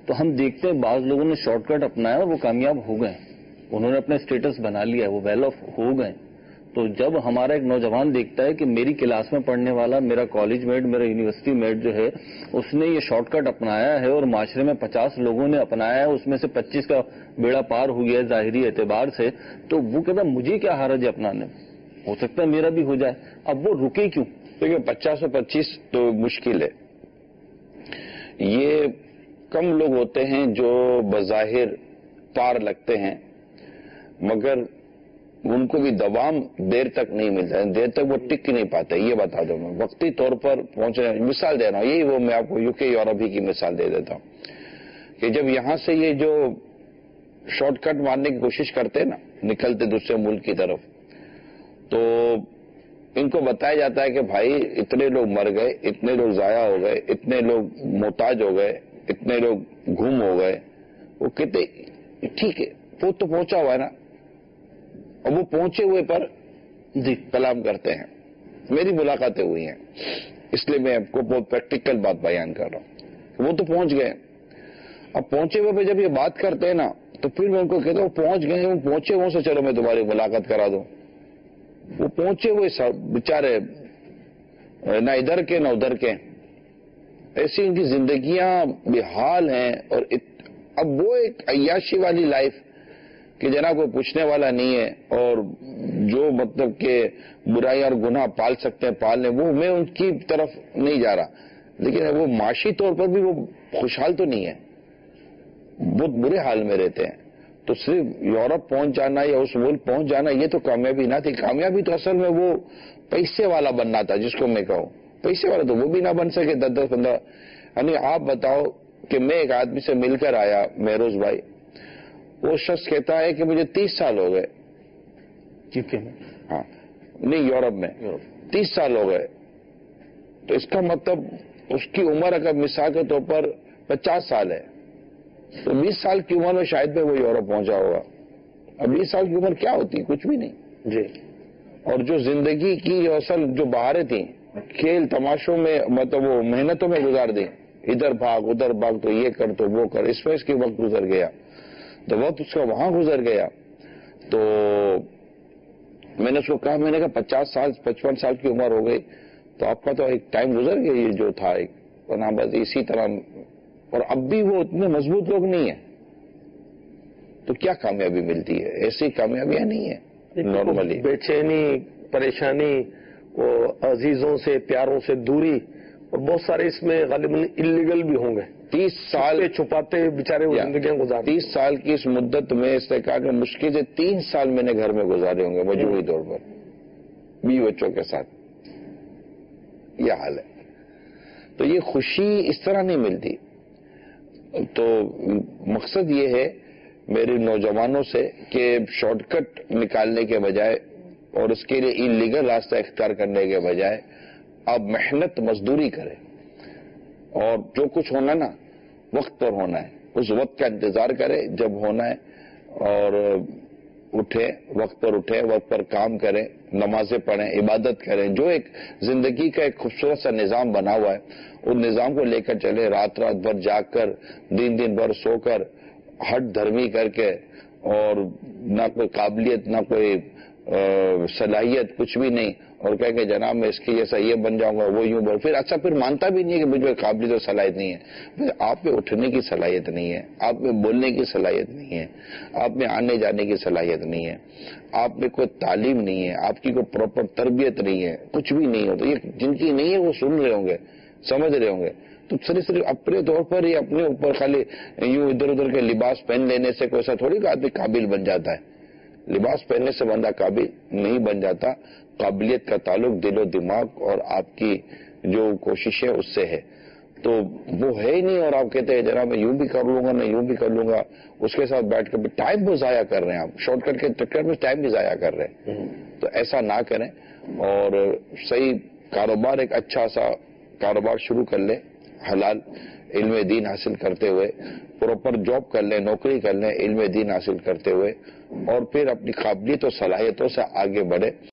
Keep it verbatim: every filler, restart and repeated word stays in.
تو ہم دیکھتے ہیں بعض لوگوں نے شارٹ کٹ اپنایا اور وہ کامیاب ہو گئے, انہوں نے اپنا اسٹیٹس بنا لیا, وہ ویل آف ہو گئے. تو جب ہمارا ایک نوجوان دیکھتا ہے کہ میری کلاس میں پڑھنے والا, میرا کالج میٹ, میرا یونیورسٹی میٹ جو ہے اس نے یہ شارٹ کٹ اپنایا ہے اور معاشرے میں پچاس لوگوں نے اپنایا ہے, اس میں سے پچیس کا بیڑا پار ہو گیا ہے ظاہری اعتبار سے, تو وہ کہتا ہے مجھے کیا حرج ہے اپنانے میں, ہو سکتا ہے میرا بھی ہو جائے. اب وہ رکے کیوں؟ دیکھیں پچاس اور پچیس تو مشکل ہے. یہ کم لوگ ہوتے ہیں جو بظاہر پار لگتے ہیں مگر ان کو بھی دوام دیر تک نہیں ملتا ہے, دیر تک وہ ٹک نہیں پاتے. یہ بتا دوں میں وقتی طور پر پہنچنے, مثال دے رہا ہوں, یہی وہ میں آپ کو یو کے یورپ ہی کی مثال دے دیتا ہوں کہ جب یہاں سے یہ جو شارٹ کٹ مارنے کی کوشش کرتے ہیں نا, نکلتے دوسرے ملک کی طرف, تو ان کو بتایا جاتا ہے کہ بھائی اتنے لوگ مر گئے, اتنے لوگ ضائع ہو گئے, اتنے لوگ محتاج ہو گئے, اتنے لوگ گم ہو گئے. وہ کہتے ٹھیک ہے وہ تو پہنچا ہوا ہے نا, اور وہ پہنچے ہوئے پر جی کلام کرتے ہیں. میری ملاقاتیں ہوئی ہیں, اس لیے میں آپ کو بہت پریکٹیکل بات بیان کر رہا ہوں. وہ تو پہنچ گئے, اب پہنچے ہوئے پہ جب یہ بات کرتے ہیں نا تو پھر میں ان کو کہتا ہوں پہنچ گئے, وہ پہنچے ہوئے سے چلو میں تمہاری ملاقات کرا دوں. وہ پہنچے ہوئے سب بیچارے نہ ادھر کے نہ ادھر کے, ایسی ان کی زندگیاں بے حال ہیں. اور اب وہ ایک عیاشی والی لائف کہ جناب کوئی پوچھنے والا نہیں ہے, اور جو مطلب کہ برائی اور گناہ پال سکتے ہیں پال لیں. وہ میں ان کی طرف نہیں جا رہا, لیکن وہ معاشی طور پر بھی وہ خوشحال تو نہیں ہے, بہت برے حال میں رہتے ہیں. تو صرف یورپ پہنچ جانا یا اس ملک پہنچ جانا یہ تو کامیابی نہ تھی. کامیابی تو اصل میں وہ پیسے والا بننا تھا, جس کو میں کہوں پیسے والا, تو وہ بھی نہ بن سکے. دس دس پندرہ یعنی آپ بتاؤ کہ میں ایک آدمی سے مل کر آیا, مہروز بھائی, وہ شخص کہتا ہے کہ مجھے تیس سال ہو گئے, ہاں نہیں یورپ میں تیس سال ہو گئے. تو اس کا مطلب اس کی عمر اگر مثال کے طور پر پچاس سال ہے تو بیس سال کی عمر میں شاید میں وہ یورپ پہنچا ہوگا. اب بیس سال کی عمر کیا ہوتی, کچھ بھی نہیں جی. اور جو زندگی کی اصل جو بہاریں تھیں کھیل تماشوں میں, مطلب وہ محنتوں میں گزار دی, ادھر بھاگ ادھر بھاگ, تو یہ کر تو وہ کر, اس میں اس کے وقت گزر گیا, تو وقت اس کا وہاں گزر گیا. تو میں نے اس کو کہا, میں نے کہا پچاس سال پچپن سال کی عمر ہو گئی تو آپ کا تو ایک ٹائم گزر گیا, یہ جو تھا ایک ورنہ بس اسی طرح. اور اب بھی وہ اتنے مضبوط لوگ نہیں ہیں, تو کیا کامیابی ملتی ہے؟ ایسی کامیابیاں نہیں ہیں. نارملی بے چینی, پریشانی, اور عزیزوں سے پیاروں سے دوری, اور بہت سارے اس میں غالباً اللیگل بھی ہوں گے. تیس سال چھپاتے بیچارے وہ زندگیاں گزار. تیس سال کی اس مدت میں اس نے کہا کہ مشکل سے تین سال میں نے گھر میں گزارے ہوں گے مجموعی طور پر بیوی بچوں کے ساتھ. یہ حال ہے. تو یہ خوشی اس طرح نہیں ملتی. تو مقصد یہ ہے میرے نوجوانوں سے کہ شارٹ کٹ نکالنے کے بجائے اور اس کے لیے انلیگل راستہ اختیار کرنے کے بجائے آپ محنت مزدوری کریں, اور جو کچھ ہونا نا وقت پر ہونا ہے, اس وقت کا انتظار کریں جب ہونا ہے, اور اٹھیں وقت پر, اٹھیں وقت پر, کام کریں, نمازیں پڑھیں, عبادت کریں. جو ایک زندگی کا ایک خوبصورت سا نظام بنا ہوا ہے اس نظام کو لے کر چلے. رات رات بھر جاگ کر, دن دن بھر سو کر, ہٹ دھرمی کر کے, اور نہ کوئی قابلیت نہ کوئی صلاحیت کچھ بھی نہیں, اور کہہ کہ جناب میں اس کی جیسا یہ بن جاؤں گا وہ یوں بول, پھر اچھا پھر مانتا بھی نہیں ہے کہ مجھے قابلیت اور صلاحیت نہیں ہے. آپ میں اٹھنے کی صلاحیت نہیں ہے, آپ میں بولنے کی صلاحیت نہیں ہے, آپ میں آنے جانے کی صلاحیت نہیں ہے, آپ میں کوئی تعلیم نہیں ہے, آپ کی کوئی پراپر تربیت نہیں ہے, کچھ بھی نہیں ہو. تو یہ جن کی نہیں ہے وہ سن رہے ہوں گے, سمجھ رہے ہوں گے. تو صرف صرف اپنے طور پر ہی اپنے اوپر خالی یوں ادھر ادھر کے لباس پہن لینے سے کوئی ایسا تھوڑی کہ آدمی قابل بن جاتا ہے. لباس پہننے سے بندہ قابل نہیں بن جاتا. قابلیت کا تعلق دل و دماغ اور آپ کی جو کوشش ہے اس سے ہے. تو وہ ہے ہی نہیں, اور آپ کہتے ہیں جناب میں یوں بھی کر لوں گا میں یوں بھی کر لوں گا, اس کے ساتھ بیٹھ کر ٹائم بھی ضائع کر رہے ہیں آپ. شارٹ کٹ کے چکر میں ٹائم بھی ضائع کر رہے ہیں. تو ایسا نہ کریں, اور صحیح کاروبار, ایک اچھا سا کاروبار شروع کر لیں, حلال علم دین حاصل کرتے ہوئے, پراپر جاب کر لیں, نوکری کر لیں علم دین حاصل کرتے ہوئے, اور پھر اپنی قابلیت اور صلاحیتوں سے آگے بڑھے.